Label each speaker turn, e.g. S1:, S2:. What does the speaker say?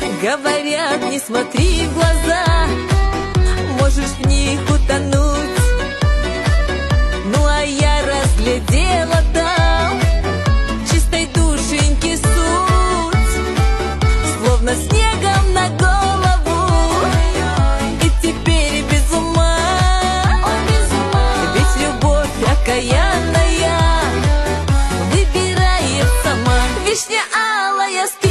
S1: Говорят, не смотри в глаза, можешь в них утонуть. Ну а я разглядела там чистой душеньки суть, словно снегом на голову, и теперь без ума. Ведь любовь окаянная выбирает сама. Вишня алая,